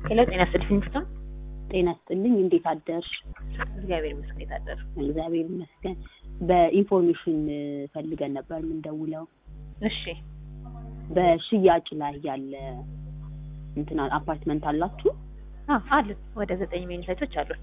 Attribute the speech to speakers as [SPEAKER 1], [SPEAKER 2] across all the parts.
[SPEAKER 1] ሄሎ ጤና ይስጥልኝ ፍቱን።
[SPEAKER 2] ጤና ይስጥልኝ እንዴት አደርሽ?
[SPEAKER 1] እግዚአብሔር ይመስገን አደር።
[SPEAKER 2] እግዚአብሔር ይመስገን። በኢንፎርሜሽን ፈልገን ነበር ምን ደውለው።
[SPEAKER 1] እሺ
[SPEAKER 2] በሽያጭ ላይ ያለ እንትና አፓርትመንት አላችሁ?
[SPEAKER 1] አሉ። ወደ 9 ሚሊዮን ሳይቶች አሉ።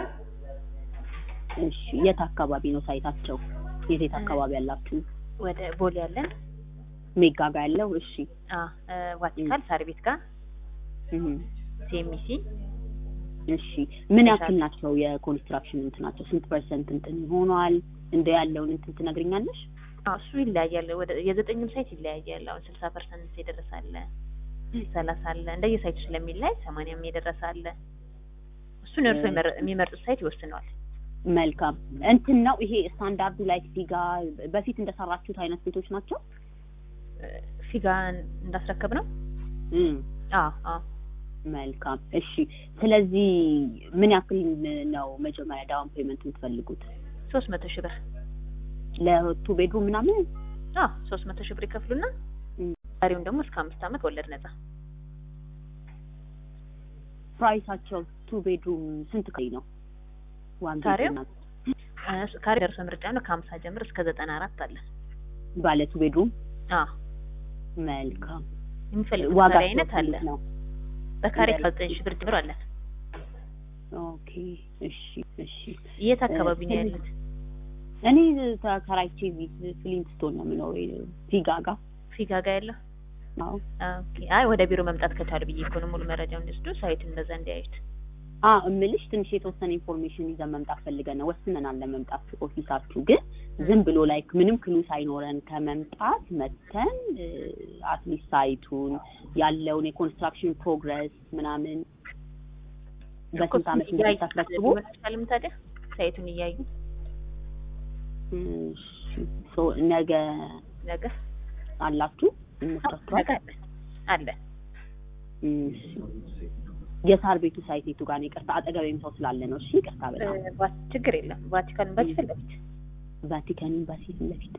[SPEAKER 2] እሺ የት አካባቢ ነው ሳይታቸው? የት አካባቢ ያላችሁ?
[SPEAKER 1] ወደ ቦሌ ያለን
[SPEAKER 2] ሜጋ ጋር ያለው። እሺ
[SPEAKER 1] ቫቲካን ሳር ቤት ጋር ሲኤምሲ።
[SPEAKER 2] እሺ ምን ያክል ናቸው የኮንስትራክሽን እንትናቸው? ስንት ፐርሰንት እንትን ሆኗል? እንደ ያለውን እንትን ትነግሪኛለሽ?
[SPEAKER 1] እሱ ይለያያል። ወደ የዘጠኙም ሳይት ይለያያል። አሁን 60% ይደርሳል፣ 30 አለ። እንደየሳይቱ ስለሚለያይ 80ም ይደርሳል። እሱን እርሶ የሚመርጡት ሳይት ይወስነዋል።
[SPEAKER 2] መልካም እንትን ነው ይሄ ስታንዳርዱ ላይ ፊጋ በፊት እንደሰራችሁት አይነት ቤቶች ናቸው?
[SPEAKER 1] ፊጋ እንዳስረከብ ነው።
[SPEAKER 2] መልካም እሺ። ስለዚህ ምን ያክል ነው መጀመሪያ ዳውን ፔመንት የምትፈልጉት?
[SPEAKER 1] 300 ሺህ ብር
[SPEAKER 2] ለቱ ቤድሩም ምናምን?
[SPEAKER 1] 300 ሺህ ብር ይከፍሉና ዛሬውን ደግሞ እስከ 5 አመት ወለድ ነፃ።
[SPEAKER 2] ፕራይሳቸው ቱ ቤድሩም ስንት ካሬ ነው? ዋን ቤድሩም
[SPEAKER 1] ካሬ ደርሶ ምርጫ ነው ከ50 ጀምሮ እስከ 94 አለ።
[SPEAKER 2] ባለ ቱ ቤድሩም? መልካም
[SPEAKER 1] የሚፈልጉት ዋጋ አይነት አለ። በካሬ 9 ሺህ ብር ጀምሮ አለ።
[SPEAKER 2] ኦኬ እሺ እሺ።
[SPEAKER 1] የት አካባቢ ነው ያሉት?
[SPEAKER 2] እኔ ተከራይቼ ፍሊንትስቶን ነው የምኖረው። ፊጋ ጋር ያለው?
[SPEAKER 1] ኦኬ። አይ ወደ ቢሮ መምጣት ከቻሉ ብዬ እኮ ነው ሙሉ መረጃውን እንዲወስዱ ሳይት እንደዛ እንዲያዩት።
[SPEAKER 2] እምልሽ ትንሽ የተወሰነ ኢንፎርሜሽን ይዘን መምጣት ፈልገን ነው። ወስነናል ለመምጣት ኦፊሳችሁ። ግን ዝም ብሎ ላይክ ምንም ክሉ ሳይኖረን ከመምጣት መተን አትሊስት ሳይቱን ያለውን የኮንስትራክሽን ፕሮግረስ ምናምን በስንት አመት እንደምታስረክቡ
[SPEAKER 1] መስፈልም ታዲያ ሳይቱን እያዩ
[SPEAKER 2] ነገ አላችሁ
[SPEAKER 1] አለ።
[SPEAKER 2] የሳር ቤቱ ሳይቱ ጋር ነው። ይቅርታ አጠገቤም ሰው ስላለ ነው። እሺ ይቅርታ በጣም
[SPEAKER 1] ችግር የለም። ቫቲካን ኤምባሲ ለፊት
[SPEAKER 2] ቫቲካን ኤምባሲ ለፊት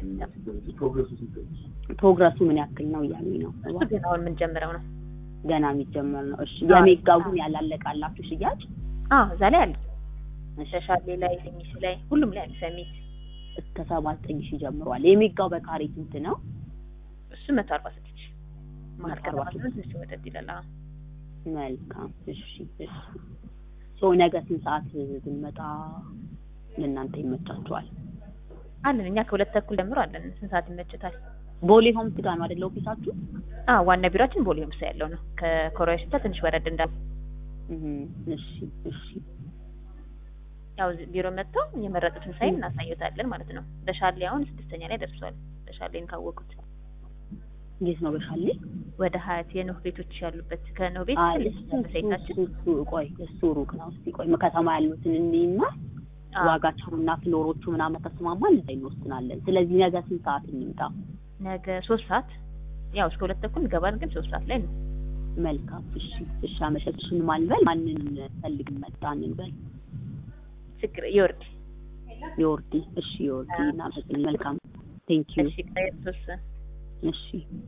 [SPEAKER 2] ፕሮግረሱ ምን ያክል ነው እያሉኝ ነው።
[SPEAKER 1] ገና አሁን ምን ጀምረው ነው?
[SPEAKER 2] ገና የሚጀመር ነው። እሺ የሜጋው ግን ያላለቃላችሁ ሽያጭ?
[SPEAKER 1] እዛ ላይ አለ። ሻሻሌ ላይ ሲሚስ ላይ ሁሉም ላይ ሰሚት
[SPEAKER 2] እስከ 79 ጀምሯል። የሜጋው በካሬ ስንት ነው?
[SPEAKER 1] እሱ 146 ማርቀርባችሁ ትንሽ ወደድ ይላል።
[SPEAKER 2] መልካም እሺ እሺ። ነገ ስንት ሰዓት ብንመጣ ለእናንተ ይመቻችኋል?
[SPEAKER 1] አለን እኛ ከ2:30 ጀምሮ አለን። ስንት ሰዓት ይመችታል?
[SPEAKER 2] ቦሌ ሆምስ ጋር ነው አይደል ኦፊሳችሁ?
[SPEAKER 1] ዋና ቢሮአችን ቦሌ ሆምስ ያለው ነው። ከኮሪያሽታ ትንሽ ወረድ እንዳል።
[SPEAKER 2] እሺ እሺ።
[SPEAKER 1] ያው ቢሮ መጥተው የመረጡትን ሳይት እናሳየታለን ማለት ነው። በሻሌ አሁን 6ኛ ላይ ደርሷል። በሻሌን ካወቁት
[SPEAKER 2] እንዴት ነው? በሻሌ
[SPEAKER 1] ወደ 20 የኖህ ቤቶች ያሉበት ከኖህ ቤት ሳይታችን
[SPEAKER 2] ቆይ እሱ ሩቅ ነው። እስቲ ቆይ ከተማ ያሉትን እንይና ዋጋቸውና ፍሎሮቹ ምናምን ተስማማን እንወስናለን። ስለዚህ ነገ ስንት ሰዓት እንምጣ?
[SPEAKER 1] ነገ 3 ሰዓት ያው እስከ 2:30 እንገባለን፣ ግን 3 ሰዓት ላይ ነው።
[SPEAKER 2] መልካም እሺ እሺ። አመሸሽን ማልበል ማንን ፈልግ መጣን እንበል?
[SPEAKER 1] ፍቅር ይወርድ
[SPEAKER 2] እሺ ይወርድ እና መልካም ቴንክ ዩ።
[SPEAKER 1] እሺ ከየተወሰ
[SPEAKER 2] እሺ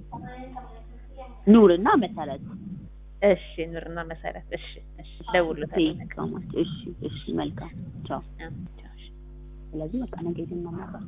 [SPEAKER 2] ኑርና መሰረት።
[SPEAKER 1] እሺ ኑርና መሰረት። እሺ እሺ ደውሉልኝ።
[SPEAKER 2] እሺ እሺ መልካም ቻው። ስለዚህ በቃ ነገ ይደናል።